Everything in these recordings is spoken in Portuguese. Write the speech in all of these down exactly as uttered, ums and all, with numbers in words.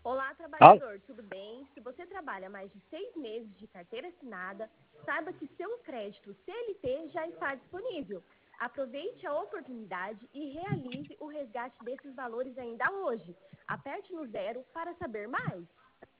Olá, Al- trabalhador, tudo bem? Se você trabalha mais de seis meses de carteira assinada, saiba que seu crédito C L T já está disponível. Aproveite a oportunidade e realize o resgate desses valores ainda hoje. Aperte no zero para saber mais.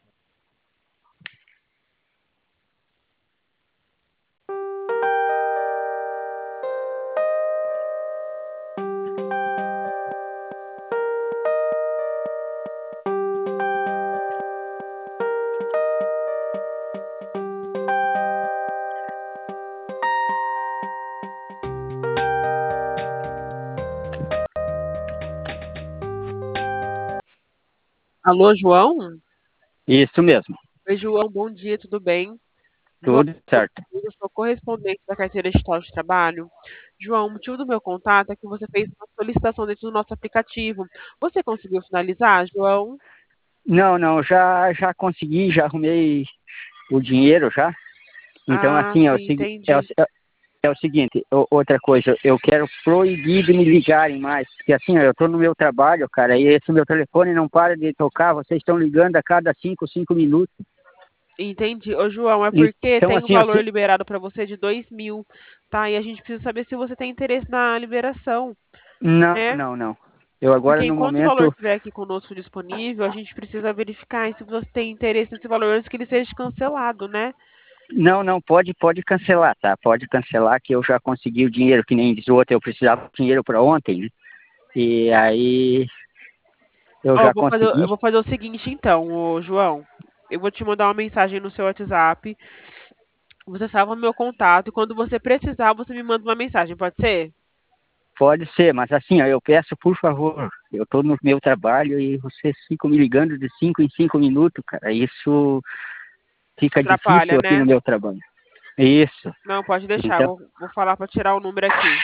Alô, João? Isso mesmo, Oi, João, bom dia, tudo bem? João, tudo certo. eu sou correspondente da carteira digital de trabalho. João, o motivo do meu contato é que você fez uma solicitação dentro do nosso aplicativo. Você conseguiu finalizar, João? Não, não, já, já consegui, já arrumei o dinheiro já. Então, Ah, assim, é o, sim, segui- é o, entendi. é o seguinte, o- outra coisa, eu quero proibir de me ligarem mais, porque assim, ó, eu estou no meu trabalho, cara, e esse meu telefone não para de tocar, vocês estão ligando a cada cinco, cinco minutos. Entendi. Ô, João, é porque Então, tem um assim, ó, valor se- liberado para você de dois mil, tá? E a gente precisa saber se você tem interesse na liberação, não, né? não, não. Eu agora, Porque no enquanto o valor momento, estiver aqui conosco disponível, a gente precisa verificar se você tem interesse nesse valor antes que ele seja cancelado, né? não, não, pode, pode cancelar, tá? Pode cancelar que eu já consegui o dinheiro, que nem diz o outro, eu precisava de dinheiro para ontem, né? E aí eu Ó, eu já vou fazer, eu consegui. vou fazer o seguinte então, ô, João. Eu vou te mandar uma mensagem no seu WhatsApp. Você salva meu contato e quando você precisar, você me manda uma mensagem, pode ser? Pode ser, mas assim, ó, eu peço, por favor, eu estou no meu trabalho e vocês ficam me ligando de cinco em cinco minutos, cara. Isso fica Atrapalha, difícil aqui no né? meu trabalho. Isso. Não, pode deixar. Então, Vou, vou falar para tirar o número aqui.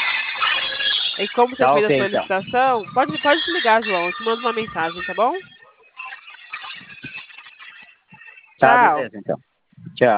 E como você tá fez a ok, então. solicitação, pode, pode desligar, João. Eu te mando uma mensagem, tá bom? Tá, Tchau. beleza, então. Tchau.